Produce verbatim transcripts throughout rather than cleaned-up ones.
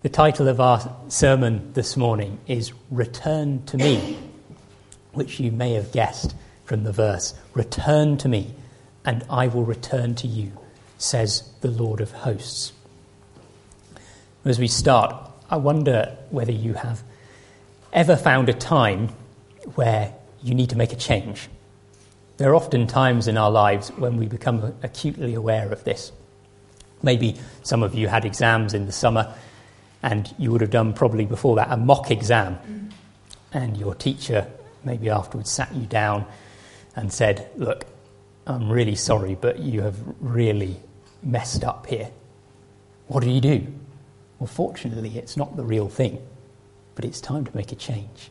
The title of our sermon this morning is Return to Me, which you may have guessed from the verse. Return to me, and I will return to you, says the Lord of hosts. As we start, I wonder whether you have ever found a time where you need to make a change. There are often times in our lives when we become acutely aware of this. Maybe some of you had exams in the summer, and you would have done probably before that a mock exam. And your teacher maybe afterwards sat you down and said, look, I'm really sorry, but you have really messed up here. What do you do? Well, fortunately, it's not the real thing, but it's time to make a change.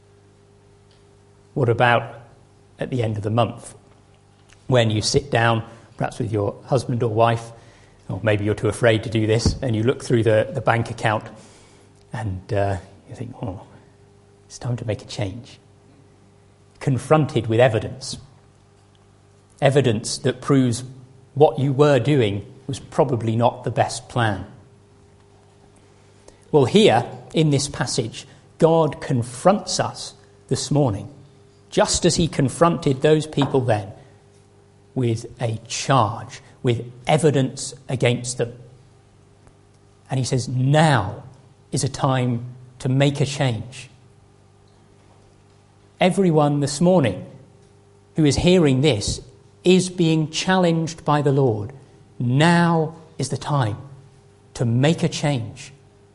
What about at the end of the month, when you sit down, perhaps with your husband or wife, or maybe you're too afraid to do this, and you look through the, the bank account and uh, you think, oh, it's time to make a change. Confronted with evidence. Evidence that proves what you were doing was probably not the best plan. Well, here in this passage, God confronts us this morning, just as he confronted those people then, with a charge, with evidence against them. And he says, now is a time to make a change. Everyone this morning who is hearing this is being challenged by the Lord. Now is the time to make a change.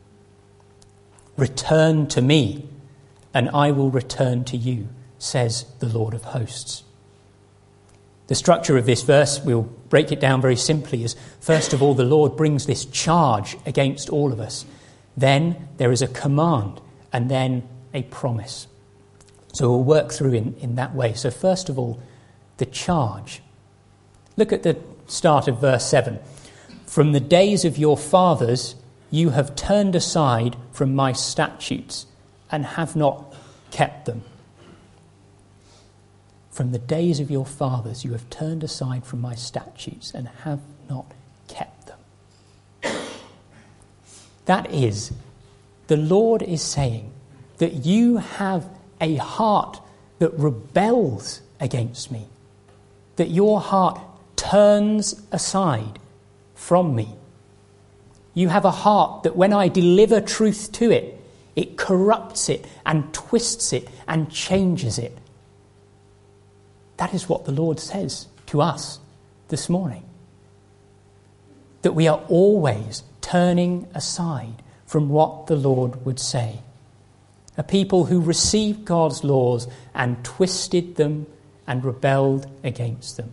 Return to me, and I will return to you, says the Lord of hosts. The structure of this verse, we'll break it down very simply, is first of all, the Lord brings this charge against all of us. Then there is a command, and then a promise. So we'll work through in, in that way. So first of all, the charge. Look at the start of verse seven. From the days of your fathers, you have turned aside from my statutes and have not kept them. From the days of your fathers, you have turned aside from my statutes and have not kept them. That is, the Lord is saying that you have a heart that rebels against me, that your heart turns aside from me. You have a heart that when I deliver truth to it, it corrupts it and twists it and changes it. That is what the Lord says to us this morning. That we are always turning aside from what the Lord would say. A people who received God's laws and twisted them and rebelled against them.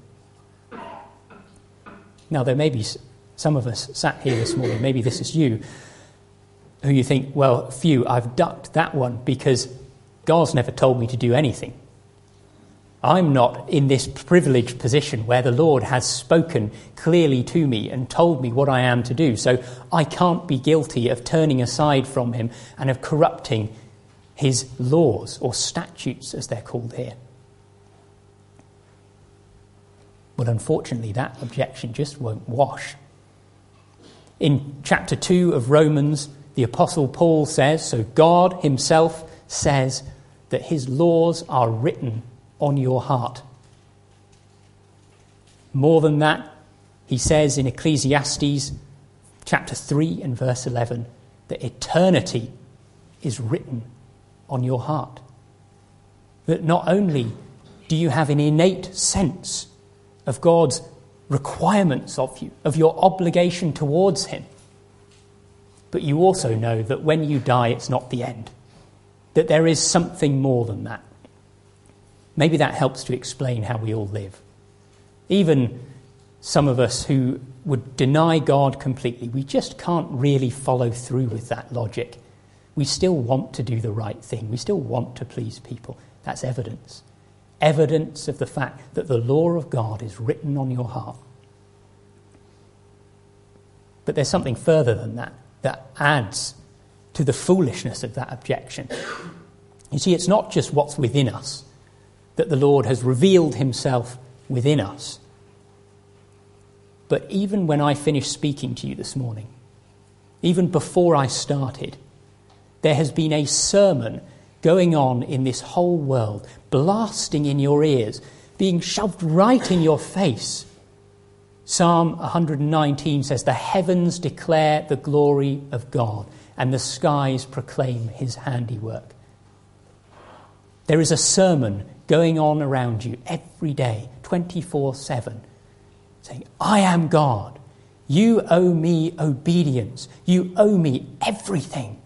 Now, there may be some of us sat here this morning, maybe this is you, who you think, well, phew, I've ducked that one because God's never told me to do anything. I'm not in this privileged position where the Lord has spoken clearly to me and told me what I am to do, so I can't be guilty of turning aside from him and of corrupting his laws, or statutes as they're called here. Well, unfortunately, that objection just won't wash. In chapter two of Romans, the Apostle Paul says, so God himself says that his laws are written on your heart. More than that, he says in Ecclesiastes chapter three and verse eleven that eternity is written on your heart. That not only do you have an innate sense of God's requirements of you, of your obligation towards him, but you also know that when you die, it's not the end. That there is something more than that. Maybe that helps to explain how we all live. Even some of us who would deny God completely, we just can't really follow through with that logic. We still want to do the right thing. We still want to please people. That's evidence. Evidence of the fact that the law of God is written on your heart. But there's something further than that, that adds to the foolishness of that objection. You see, it's not just what's within us, that the Lord has revealed himself within us. But even when I finish speaking to you this morning, even before I started, there has been a sermon going on in this whole world, blasting in your ears, being shoved right in your face. Psalm one nineteen says, "The heavens declare the glory of God, and the skies proclaim his handiwork." There is a sermon going on around you every day, twenty-four seven, saying, "I am God. You owe me obedience. You owe me everything."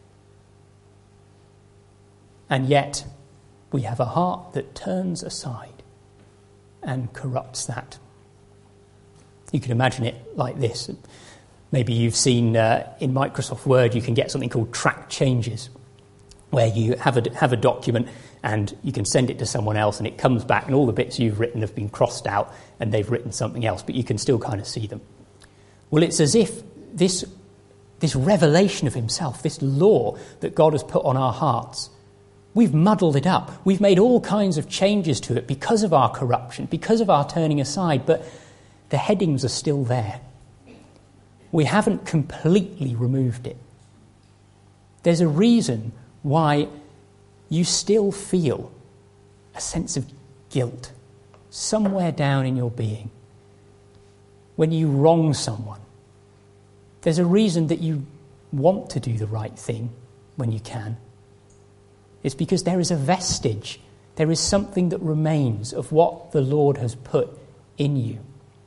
And yet, we have a heart that turns aside and corrupts that. You can imagine it like this. Maybe you've seen uh, in Microsoft Word, you can get something called track changes, where you have a, have a document and you can send it to someone else and it comes back and all the bits you've written have been crossed out and they've written something else, but you can still kind of see them. Well, it's as if this, this revelation of himself, this law that God has put on our hearts, we've muddled it up. We've made all kinds of changes to it because of our corruption, because of our turning aside, but the headings are still there. We haven't completely removed it. There's a reason why you still feel a sense of guilt somewhere down in your being. When you wrong someone, there's a reason that you want to do the right thing when you can. It's because there is a vestige, there is something that remains of what the Lord has put in you.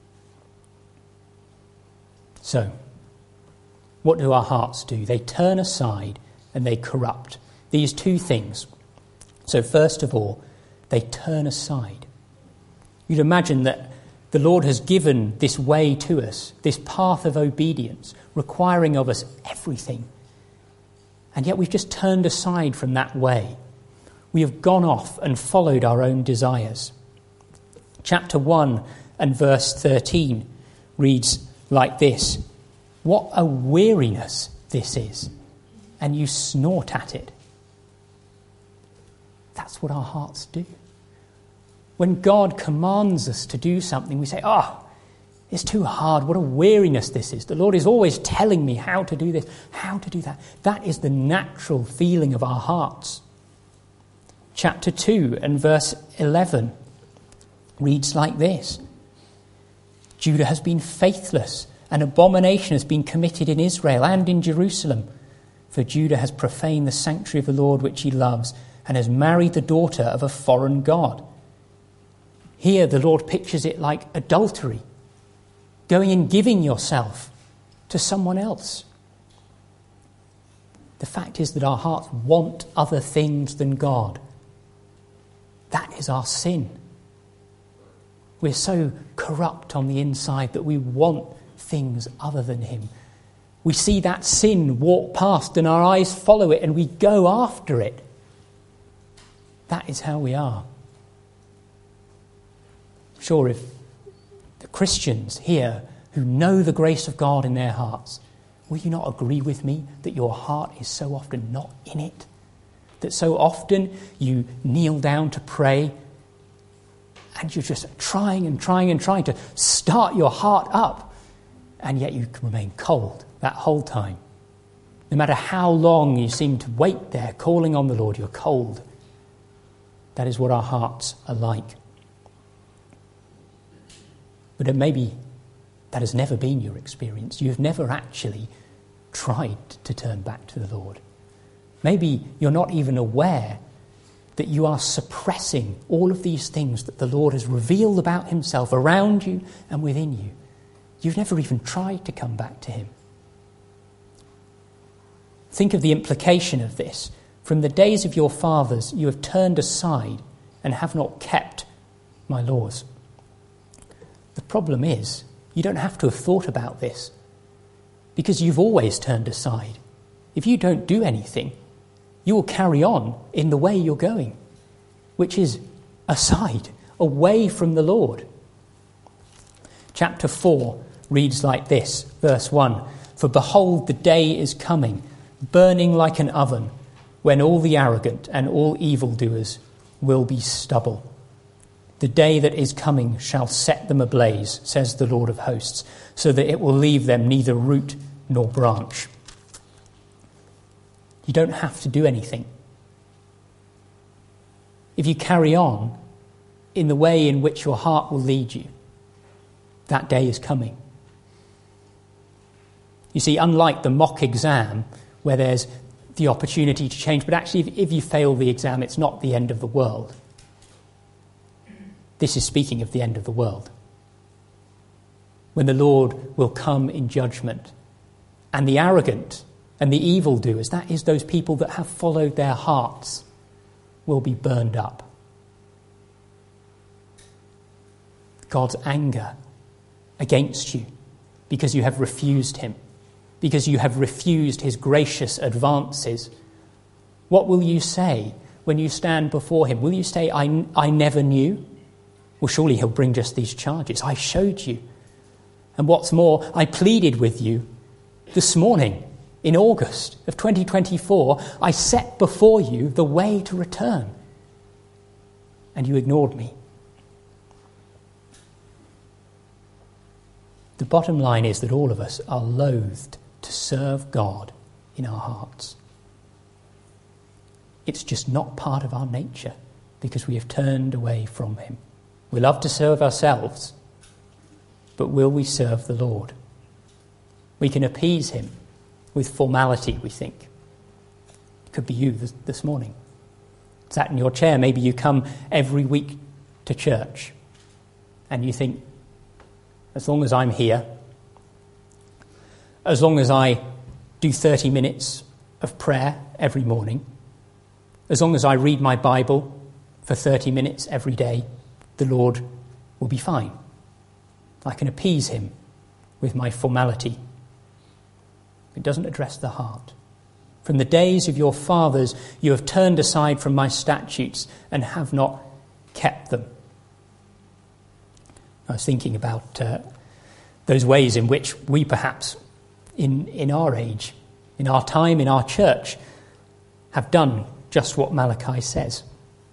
So, what do our hearts do? They turn aside and they corrupt. These two things. So first of all, they turn aside. You'd imagine that the Lord has given this way to us, this path of obedience, requiring of us everything. And yet we've just turned aside from that way. We have gone off and followed our own desires. Chapter one and verse thirteen reads like this: "What a weariness this is, and you snort at it." That's what our hearts do. When God commands us to do something, we say, "Oh, it's too hard. What a weariness this is. The Lord is always telling me how to do this, how to do that." That is the natural feeling of our hearts. Chapter two and verse eleven reads like this: "Judah has been faithless. An abomination has been committed in Israel and in Jerusalem. For Judah has profaned the sanctuary of the Lord which he loves, and has married the daughter of a foreign god." Here the Lord pictures it like adultery, going and giving yourself to someone else. The fact is that our hearts want other things than God. That is our sin. We're so corrupt on the inside that we want things other than him. We see that sin walk past and our eyes follow it and we go after it. That is how we are. Sure, if the Christians here who know the grace of God in their hearts, will you not agree with me that your heart is so often not in it? That so often you kneel down to pray and you're just trying and trying and trying to start your heart up, and yet you can remain cold that whole time. No matter how long you seem to wait there calling on the Lord, you're cold. That is what our hearts are like. But maybe that has never been your experience. You've never actually tried to turn back to the Lord. Maybe you're not even aware that you are suppressing all of these things that the Lord has revealed about himself around you and within you. You've never even tried to come back to him. Think of the implication of this. From the days of your fathers, you have turned aside and have not kept my laws. The problem is, you don't have to have thought about this, because you've always turned aside. If you don't do anything, you will carry on in the way you're going, which is aside, away from the Lord. Chapter four reads like this, verse one: "For behold, the day is coming, burning like an oven, when all the arrogant and all evildoers will be stubble. The day that is coming shall set them ablaze, says the Lord of hosts, so that it will leave them neither root nor branch. You don't have to do anything. If you carry on in the way in which your heart will lead you, that day is coming. You see, unlike the mock exam, where there's the opportunity to change, but actually if, if you fail the exam, it's not the end of the world. This is speaking of the end of the world, when the Lord will come in judgment, and the arrogant and the evildoers, that is those people that have followed their hearts, will be burned up. God's anger against you because you have refused him, because you have refused his gracious advances. What will you say when you stand before him? Will you say, I, I never knew? Well, surely he'll bring just these charges. I showed you. And what's more, I pleaded with you this morning in August of twenty twenty-four. I set before you the way to return, and you ignored me. The bottom line is that all of us are loathed to serve God in our hearts. It's just not part of our nature because we have turned away from him. We love to serve ourselves, but will we serve the Lord? We can appease him with formality, we think. It could be you this, this morning. Sat in your chair, maybe you come every week to church and you think, as long as I'm here, as long as I do thirty minutes of prayer every morning, as long as I read my Bible for thirty minutes every day, the Lord will be fine. I can appease him with my formality. It doesn't address the heart. From the days of your fathers, you have turned aside from my statutes and have not kept them. I was thinking about uh, those ways in which we perhaps, in, in our age, in our time, in our church, have done just what Malachi says.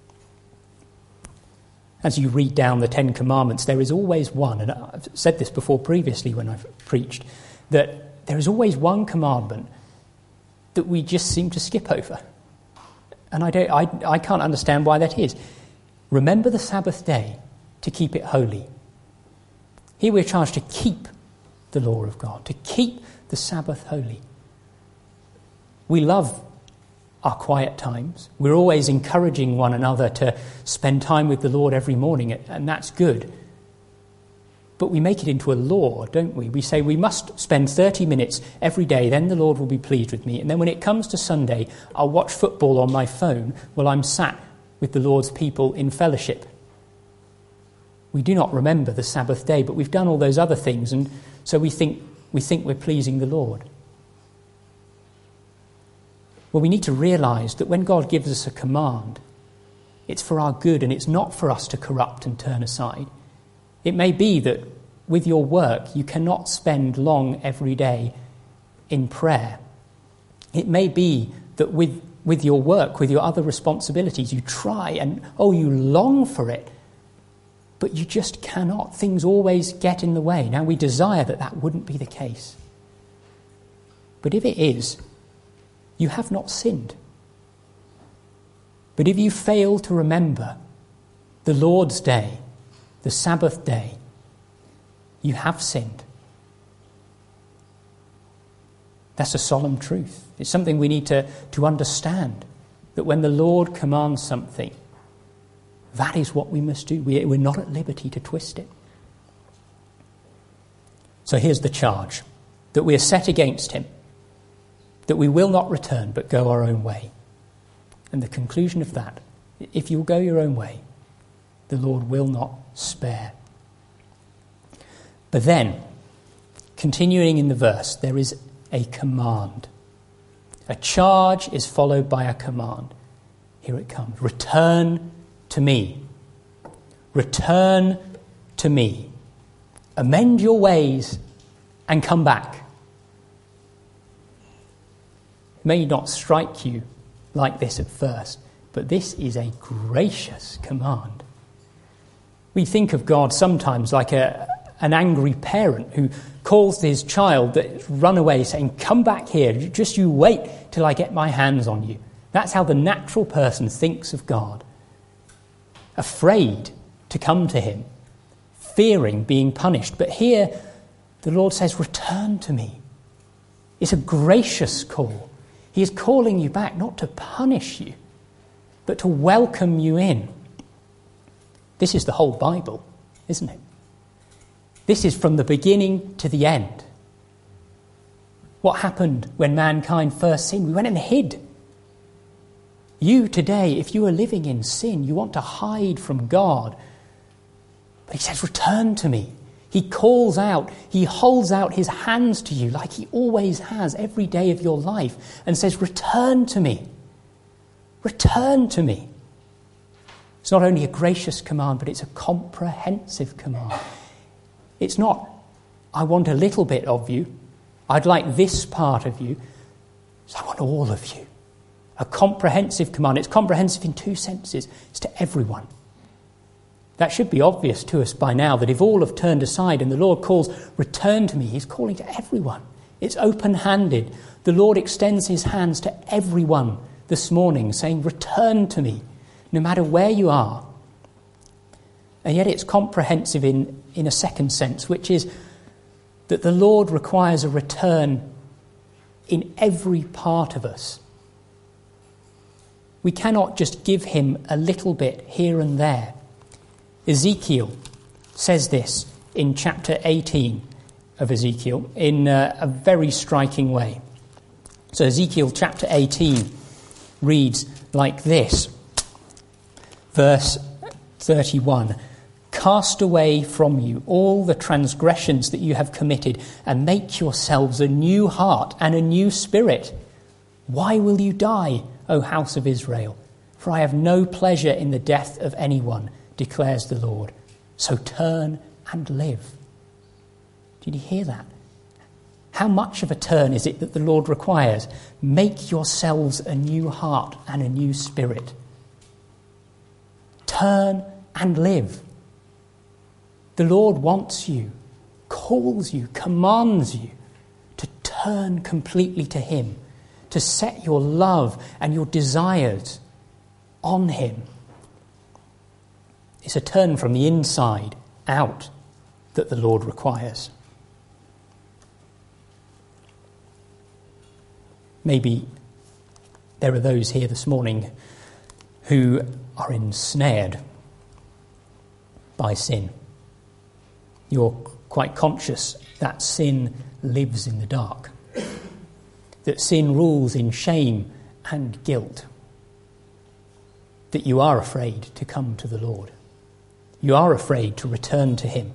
As you read down the Ten Commandments, there is always one, and I've said this before previously when I've preached, that there is always one commandment that we just seem to skip over. And I, don't, I, I can't understand why that is. Remember the Sabbath day to keep it holy. Here we're charged to keep the law of God, to keep the Sabbath holy. We love our quiet times. We're always encouraging one another to spend time with the Lord every morning, and that's good. But we make it into a law, don't we? We say we must spend thirty minutes every day, then the Lord will be pleased with me. And then when it comes to Sunday, I'll watch football on my phone while I'm sat with the Lord's people in fellowship. We do not remember the Sabbath day, but we've done all those other things, and so we think we think we're pleasing the Lord. Well, we need to realise that when God gives us a command, it's for our good and it's not for us to corrupt and turn aside. It may be that with your work you cannot spend long every day in prayer. It may be that with, with your work, with your other responsibilities, you try and, oh, you long for it, but you just cannot. Things always get in the way. Now, we desire that that wouldn't be the case. But if it is, you have not sinned. But if you fail to remember the Lord's day, the Sabbath day, you have sinned. That's a solemn truth. It's something we need to, to understand, that when the Lord commands something, that is what we must do. We, we're not at liberty to twist it. So here's the charge, that we are set against him, that we will not return but go our own way. And the conclusion of that, if you'll go your own way, the Lord will not spare. But then, continuing in the verse, there is a command. A charge is followed by a command. Here it comes. Return to me. Return to me. Amend your ways and come back. It may not strike you like this at first, but this is a gracious command. We think of God sometimes like a, an angry parent who calls his child that's run away saying, come back here, just you wait till I get my hands on you. That's how the natural person thinks of God. Afraid to come to him, fearing being punished. But here the Lord says, return to me. It's a gracious call. He is calling you back, not to punish you, but to welcome you in. This is the whole Bible, isn't it? This is from the beginning to the end. What happened when mankind first sinned? We went and hid. You today, if you are living in sin, you want to hide from God. But he says, return to me. He calls out, he holds out his hands to you like he always has every day of your life and says, return to me. Return to me. It's not only a gracious command, but it's a comprehensive command. It's not, I want a little bit of you. I'd like this part of you. So I want all of you. A comprehensive command. It's comprehensive in two senses. It's to everyone. That should be obvious to us by now, that if all have turned aside and the Lord calls, return to me, he's calling to everyone. It's open-handed. The Lord extends his hands to everyone this morning, saying, return to me, no matter where you are. And yet it's comprehensive in, in a second sense, which is that the Lord requires a return in every part of us. We cannot just give him a little bit here and there. Ezekiel says this in chapter eighteen of Ezekiel in a, a very striking way. So Ezekiel chapter eighteen reads like this, verse thirty-one. Cast away from you all the transgressions that you have committed and make yourselves a new heart and a new spirit. Why will you die, O house of Israel? For I have no pleasure in the death of anyone, declares the Lord. So turn and live. Did you hear that? How much of a turn is it that the Lord requires? Make yourselves a new heart and a new spirit. Turn and live. The Lord wants you, calls you, commands you to turn completely to him, to set your love and your desires on him. It's a turn from the inside out that the Lord requires. Maybe there are those here this morning who are ensnared by sin. You're quite conscious that sin lives in the dark, that sin rules in shame and guilt, that you are afraid to come to the Lord. You are afraid to return to him.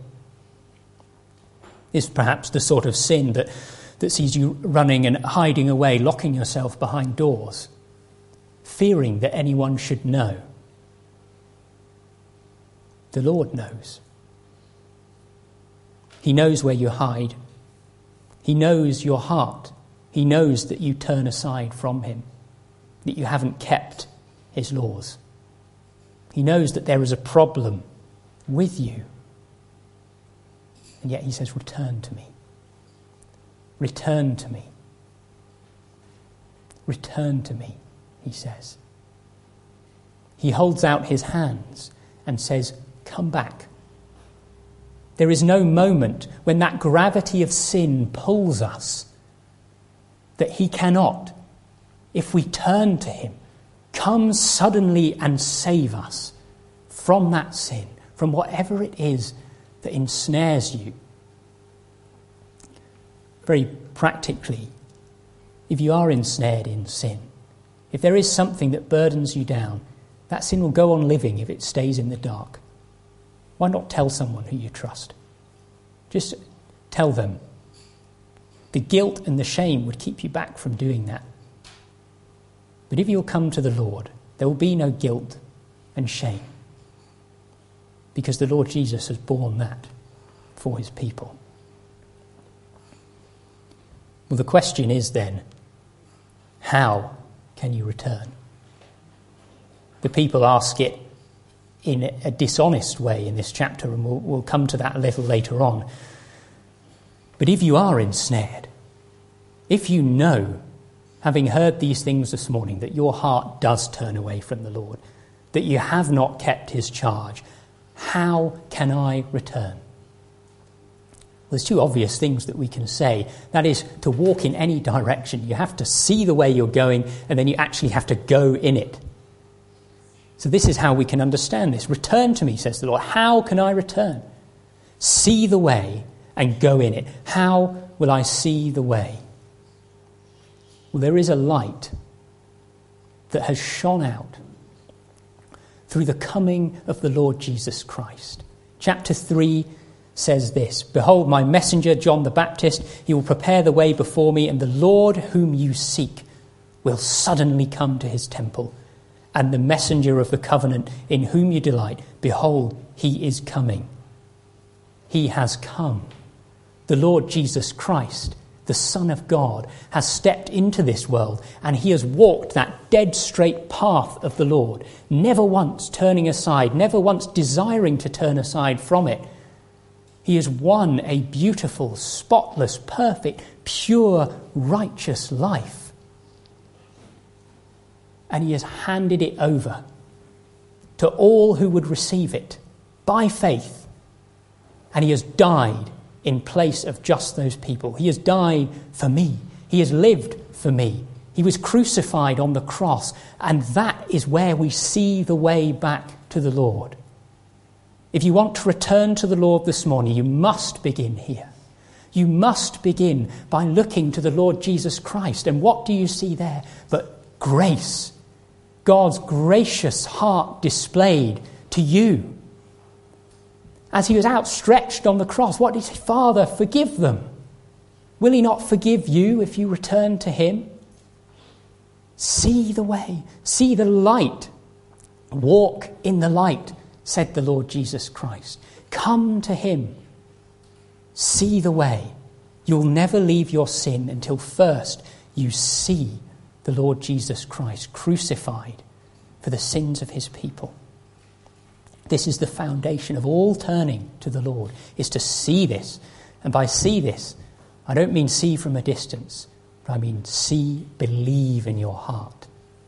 It's perhaps the sort of sin that, that sees you running and hiding away, locking yourself behind doors, fearing that anyone should know. The Lord knows. He knows where you hide. He knows your heart. He knows that you turn aside from him, that you haven't kept his laws. He knows that there is a problem with you. And yet he says, return to me. Return to me. Return to me, he says. He holds out his hands and says, come back. There is no moment when that gravity of sin pulls us that he cannot, if we turn to him, come suddenly and save us from that sin, from whatever it is that ensnares you. Very practically, if you are ensnared in sin, if there is something that burdens you down, that sin will go on living if it stays in the dark. Why not tell someone who you trust? Just tell them. The guilt and the shame would keep you back from doing that. But if you'll come to the Lord, there will be no guilt and shame, because the Lord Jesus has borne that for his people. Well, the question is then, how can you return? The people ask it in a dishonest way in this chapter, and we'll, we'll come to that a little later on. But if you are ensnared, if you know, having heard these things this morning, that your heart does turn away from the Lord, that you have not kept his charge, how can I return? There's two obvious things that we can say. That is, to walk in any direction, you have to see the way you're going, and then you actually have to go in it. So this is how we can understand this. Return to me, says the Lord. How can I return? See the way and go in it. How will I see the way? Well, there is a light that has shone out through the coming of the Lord Jesus Christ. Chapter three says this, "Behold, my messenger, John the Baptist, he will prepare the way before me, and the Lord whom you seek will suddenly come to his temple. And the messenger of the covenant in whom you delight, behold, he is coming." He has come. The Lord Jesus Christ, the Son of God, has stepped into this world, and he has walked that dead straight path of the Lord, never once turning aside, never once desiring to turn aside from it. He has won a beautiful, spotless, perfect, pure, righteous life. And he has handed it over to all who would receive it by faith. And he has died in place of just those people. He has died for me. He has lived for me. He was crucified on the cross. And that is where we see the way back to the Lord. If you want to return to the Lord this morning, you must begin here. You must begin by looking to the Lord Jesus Christ. And what do you see there? But grace. God's gracious heart displayed to you. As he was outstretched on the cross, what did he say? Father, forgive them. Will he not forgive you if you return to him? See the way. See the light. Walk in the light, said the Lord Jesus Christ. Come to him. See the way. You'll never leave your sin until first you see the Lord Jesus Christ crucified for the sins of his people. This is the foundation of all turning to the Lord, is to see this. And by see this, I don't mean see from a distance, but I mean see, believe in your heart.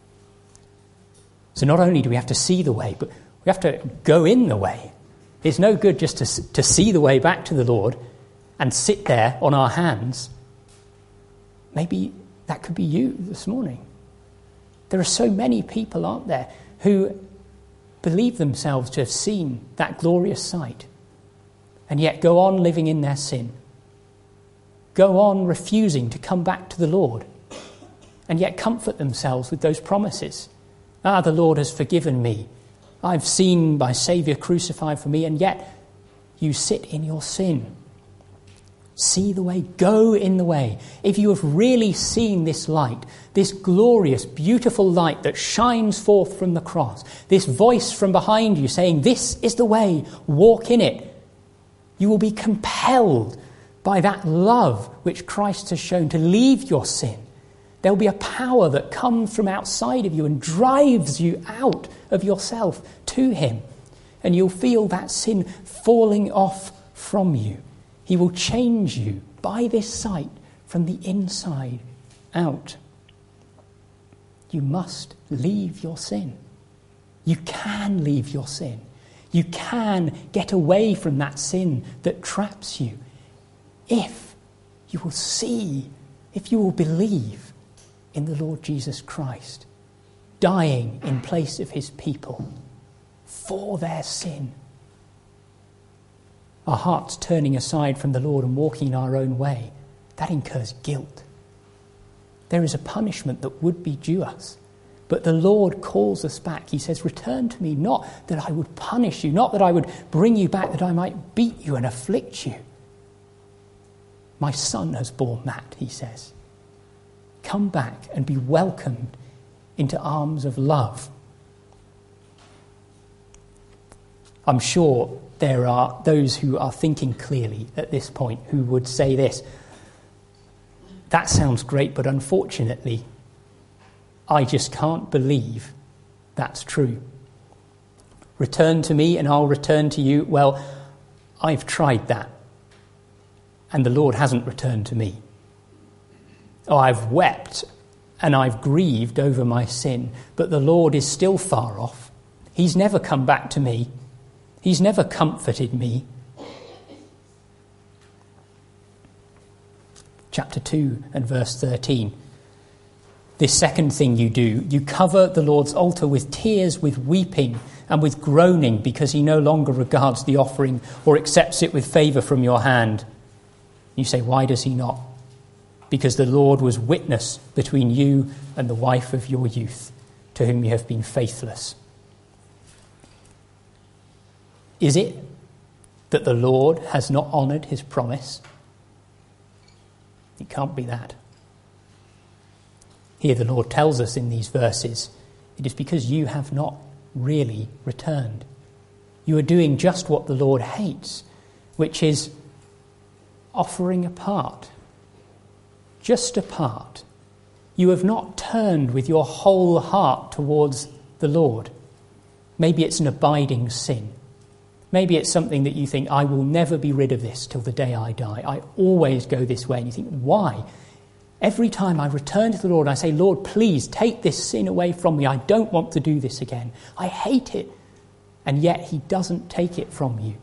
So not only do we have to see the way, but we have to go in the way. It's no good just to, to see the way back to the Lord and sit there on our hands. Maybe that could be you this morning. There are so many people, aren't there, who believe themselves to have seen that glorious sight and yet go on living in their sin. Go on refusing to come back to the Lord and yet comfort themselves with those promises. Ah, the Lord has forgiven me. I've seen my Saviour crucified for me, and yet you sit in your sin. See the way, go in the way. If you have really seen this light, this glorious, beautiful light that shines forth from the cross, this voice from behind you saying, this is the way, walk in it, you will be compelled by that love which Christ has shown to leave your sin. There will be a power that comes from outside of you and drives you out of yourself to him. And you'll feel that sin falling off from you. He will change you by this sight from the inside out. You must leave your sin. You can leave your sin. You can get away from that sin that traps you if you will see, if you will believe in the Lord Jesus Christ, dying in place of his people for their sin. Our hearts turning aside from the Lord and walking our own way, that incurs guilt. There is a punishment that would be due us. But the Lord calls us back. He says, return to me, not that I would punish you, not that I would bring you back, that I might beat you and afflict you. My son has borne that, he says. Come back and be welcomed into arms of love. I'm sure there are those who are thinking clearly at this point who would say this, that sounds great, but unfortunately, I just can't believe that's true. Return to me and I'll return to you. Well, I've tried that, and the Lord hasn't returned to me. Oh, I've wept and I've grieved over my sin, but the Lord is still far off. He's never come back to me. He's never comforted me. Chapter two and verse thirteen. This second thing you do, you cover the Lord's altar with tears, with weeping, and with groaning, because he no longer regards the offering or accepts it with favour from your hand. You say, why does he not? Because the Lord was witness between you and the wife of your youth, to whom you have been faithless. Is it that the Lord has not honoured his promise? It can't be that. Here the Lord tells us in these verses, it is because you have not really returned. You are doing just what the Lord hates, which is offering a part. Just a part. You have not turned with your whole heart towards the Lord. Maybe it's an abiding sin. Maybe it's something that you think, I will never be rid of this till the day I die. I always go this way. And you think, why? Every time I return to the Lord, I say, Lord, please take this sin away from me. I don't want to do this again. I hate it. And yet he doesn't take it from you.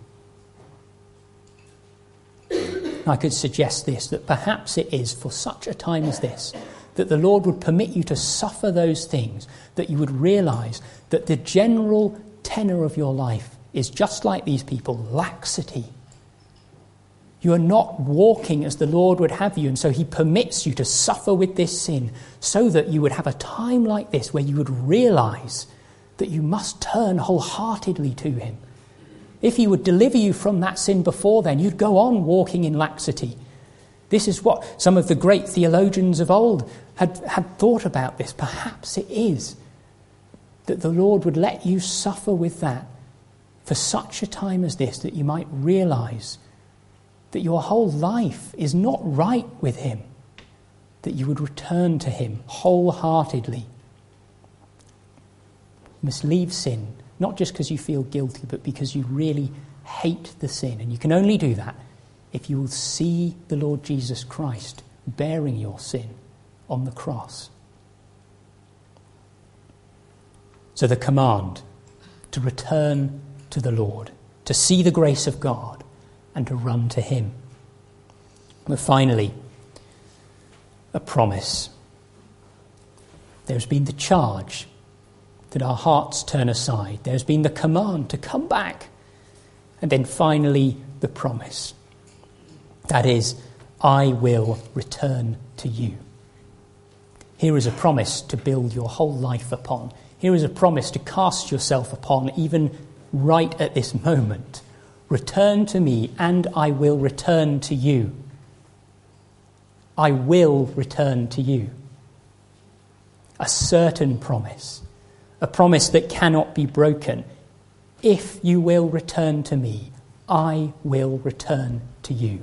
I could suggest this, that perhaps it is for such a time as this, that the Lord would permit you to suffer those things, that you would realise that the general tenor of your life is just like these people, laxity. You are not walking as the Lord would have you, and so he permits you to suffer with this sin so that you would have a time like this where you would realise that you must turn wholeheartedly to him. If he would deliver you from that sin before then, you'd go on walking in laxity. This is what some of the great theologians of old had, had thought about this. Perhaps it is that the Lord would let you suffer with that for such a time as this, that you might realise that your whole life is not right with him, that you would return to him wholeheartedly. You must leave sin, not just because you feel guilty, but because you really hate the sin. And you can only do that if you will see the Lord Jesus Christ bearing your sin on the cross. So the command to return to the Lord, to see the grace of God, and to run to him. But finally, a promise. There's been the charge that our hearts turn aside. There's been the command to come back. And then finally, the promise. That is, I will return to you. Here is a promise to build your whole life upon. Here is a promise to cast yourself upon, even right at this moment. Return to me, and I will return to you. I will return to you. A certain promise. A promise that cannot be broken. If you will return to me, I will return to you.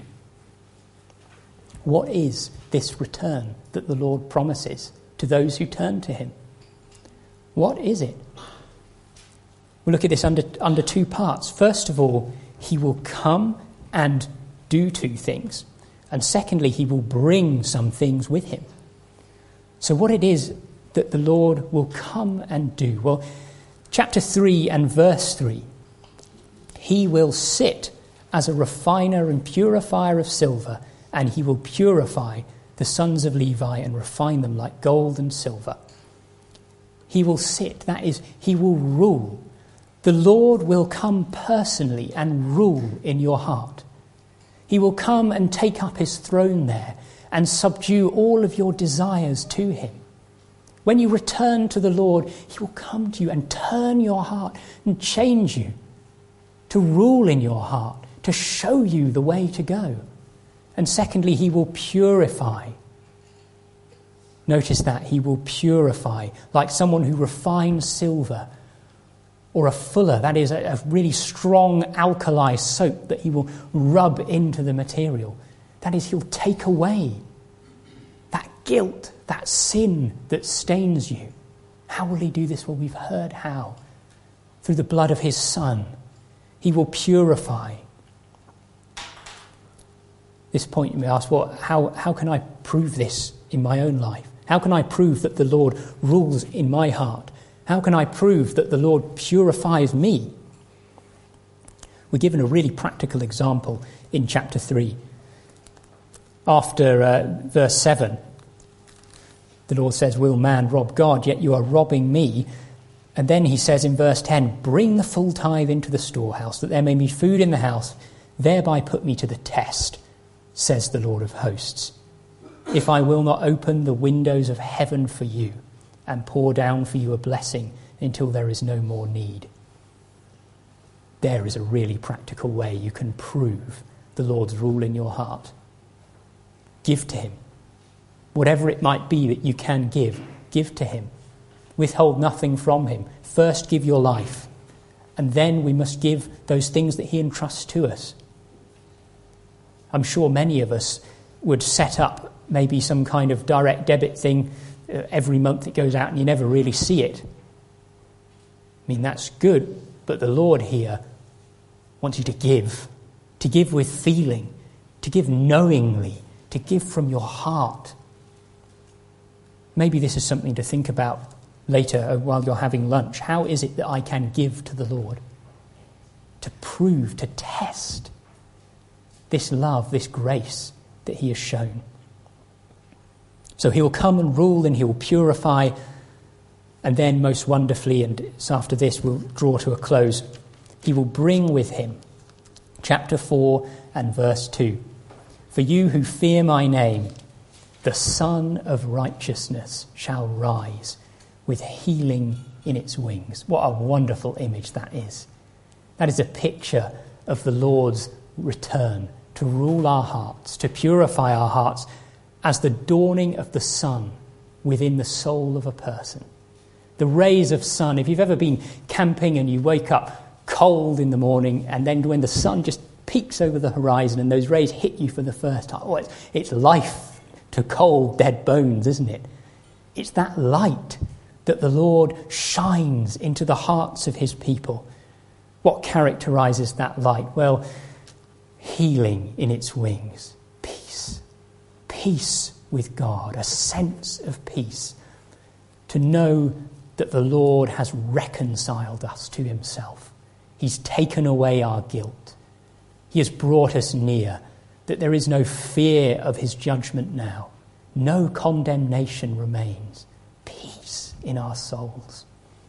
What is this return that the Lord promises to those who turn to him? What is it? We'll look at this under, under two parts. First of all, he will come and do two things. And secondly, he will bring some things with him. So what it is that the Lord will come and do? Well, chapter three and verse three. He will sit as a refiner and purifier of silver, and he will purify the sons of Levi and refine them like gold and silver. He will sit, that is, he will rule. The Lord will come personally and rule in your heart. He will come and take up his throne there and subdue all of your desires to him. When you return to the Lord, he will come to you and turn your heart and change you, to rule in your heart, to show you the way to go. And secondly, he will purify. Notice that, he will purify, like someone who refines silver, or a fuller, that is a, a really strong alkali soap that he will rub into the material. That is, he'll take away that guilt, that sin that stains you. How will he do this? Well, we've heard how. through the blood of his Son. He will purify. This point you may ask, well, how, how can I prove this in my own life? How can I prove that the Lord rules in my heart? How can I prove that the Lord purifies me? We're given a really practical example in chapter three. After uh, verse seven, the Lord says, will man rob God? Yet you are robbing me. And then he says in verse ten, bring the full tithe into the storehouse, that there may be food in the house, thereby put me to the test, says the Lord of hosts, if I will not open the windows of heaven for you and pour down for you a blessing until there is no more need. There is a really practical way you can prove the Lord's rule in your heart. Give to him. Whatever it might be that you can give, give to him. Withhold nothing from him. First give your life, and then we must give those things that he entrusts to us. I'm sure many of us would set up maybe some kind of direct debit thing. Uh, every month it goes out and you never really see it. I mean, that's good, but the Lord here wants you to give, to give with feeling, to give knowingly, to give from your heart. Maybe this is something to think about later while you're having lunch. How is it that I can give to the Lord? To prove, to test this love, this grace that he has shown. So he will come and rule and he will purify. And then most wonderfully, and it's after this we'll draw to a close, he will bring with him, chapter four and verse two, for you who fear my name, the Son of Righteousness shall rise with healing in its wings. What a wonderful image that is. That is a picture of the Lord's return to rule our hearts, to purify our hearts as the dawning of the sun within the soul of a person. The rays of sun, if you've ever been camping and you wake up cold in the morning and then when the sun just peeks over the horizon and those rays hit you for the first time, oh, it's, it's life to cold, dead bones, isn't it? It's that light that the Lord shines into the hearts of his people. What characterizes that light? Well, healing in its wings, peace, peace with God, a sense of peace, to know that the Lord has reconciled us to himself. He's taken away our guilt. He has brought us near, that there is no fear of his judgment now. No condemnation remains. Peace in our souls.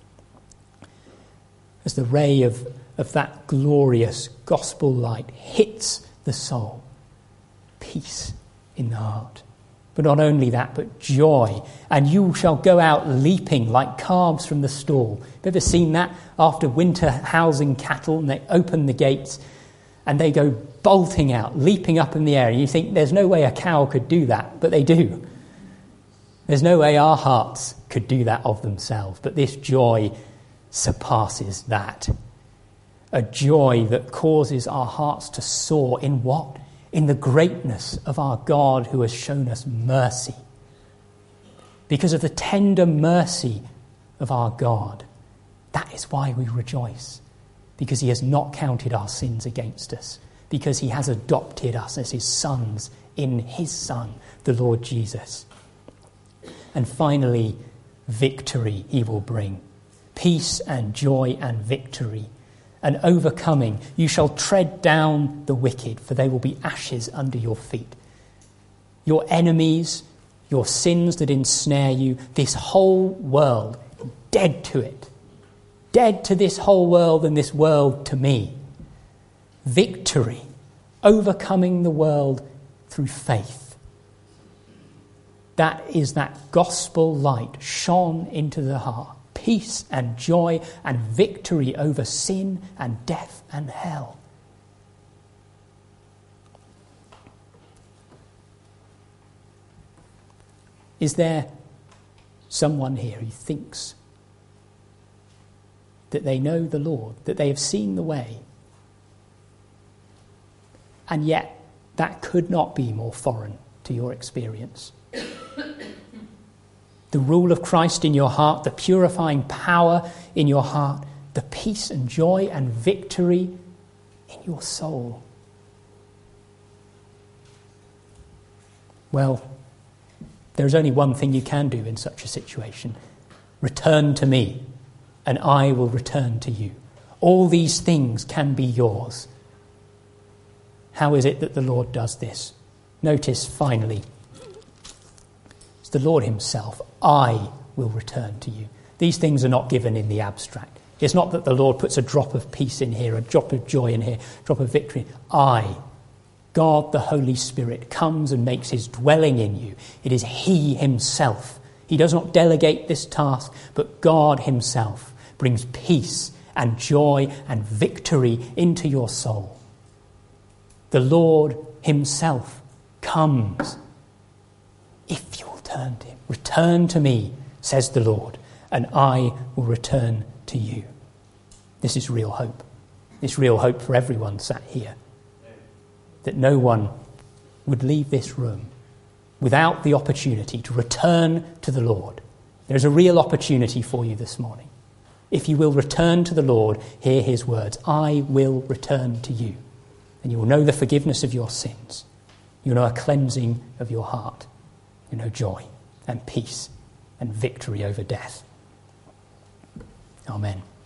As the ray of, of that glorious gospel light hits the soul, peace in the heart. But not only that, but joy. And you shall go out leaping like calves from the stall. Have you ever seen that? After winter housing cattle, and they open the gates and they go bolting out, leaping up in the air. And you think there's no way a cow could do that, but they do. There's no way our hearts could do that of themselves. But this joy surpasses that. A joy that causes our hearts to soar in what? In the greatness of our God who has shown us mercy. Because of the tender mercy of our God. That is why we rejoice. Because he has not counted our sins against us. Because he has adopted us as his sons in his Son, the Lord Jesus. And finally, victory he will bring. Peace and joy and victory. And overcoming, you shall tread down the wicked, for they will be ashes under your feet. Your enemies, your sins that ensnare you, this whole world, dead to it. Dead to this whole world and this world to me. Victory, overcoming the world through faith. That is that gospel light shone into the heart. Peace and joy and victory over sin and death and hell. Is there someone here who thinks that they know the Lord, that they have seen the way, and yet that could not be more foreign to your experience? The rule of Christ in your heart, the purifying power in your heart, the peace and joy and victory in your soul. Well, there's only one thing you can do in such a situation. Return to me, and I will return to you. All these things can be yours. How is it that the Lord does this? Notice, finally, it's the Lord himself. I will return to you. These things are not given in the abstract. It's not that the Lord puts a drop of peace in here, a drop of joy in here, a drop of victory. I, God the Holy Spirit, comes and makes his dwelling in you. It is he himself. He does not delegate this task, but God himself brings peace and joy and victory into your soul. The Lord himself comes. If you will turn to him, return to me, says the Lord, and I will return to you. This is real hope. It's real hope for everyone sat here. That no one would leave this room without the opportunity to return to the Lord. There's a real opportunity for you this morning. If you will return to the Lord, hear his words. I will return to you. And you will know the forgiveness of your sins. You'll know a cleansing of your heart. You'll know joy and peace and victory over death. Amen.